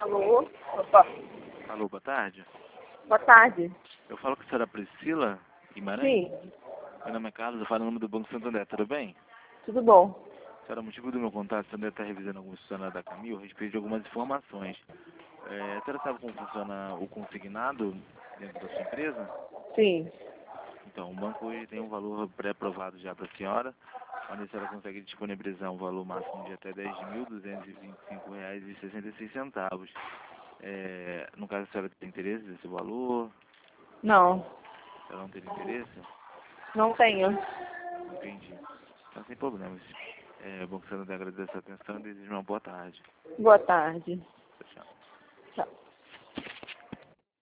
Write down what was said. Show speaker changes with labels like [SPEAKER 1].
[SPEAKER 1] Alô? Opa.
[SPEAKER 2] Alô, boa tarde.
[SPEAKER 1] Boa tarde.
[SPEAKER 2] Eu falo com a senhora Priscila Guimarães.
[SPEAKER 1] Sim,
[SPEAKER 2] Meu nome é Carlos, eu falo em nome do Banco Santander, tudo bem?
[SPEAKER 1] tudo bom.
[SPEAKER 2] Senhora, o motivo do meu contato, a senhora está revisando alguns funcionários da Camil a respeito de algumas informações. A senhora sabe como funciona o consignado dentro da sua empresa?
[SPEAKER 1] Sim.
[SPEAKER 2] Então, o banco hoje tem um valor pré-aprovado já para a senhora, onde a senhora consegue disponibilizar um valor máximo de até R$ 10.225,66. No caso, a senhora tem interesse nesse valor?
[SPEAKER 1] Não,
[SPEAKER 2] A senhora não tem interesse?
[SPEAKER 1] não tenho.
[SPEAKER 2] Entendi. Então, sem problemas. Bom que você não agradece a atenção e desejo uma boa tarde.
[SPEAKER 1] Boa tarde.
[SPEAKER 2] Tchau, tchau.
[SPEAKER 1] Tchau.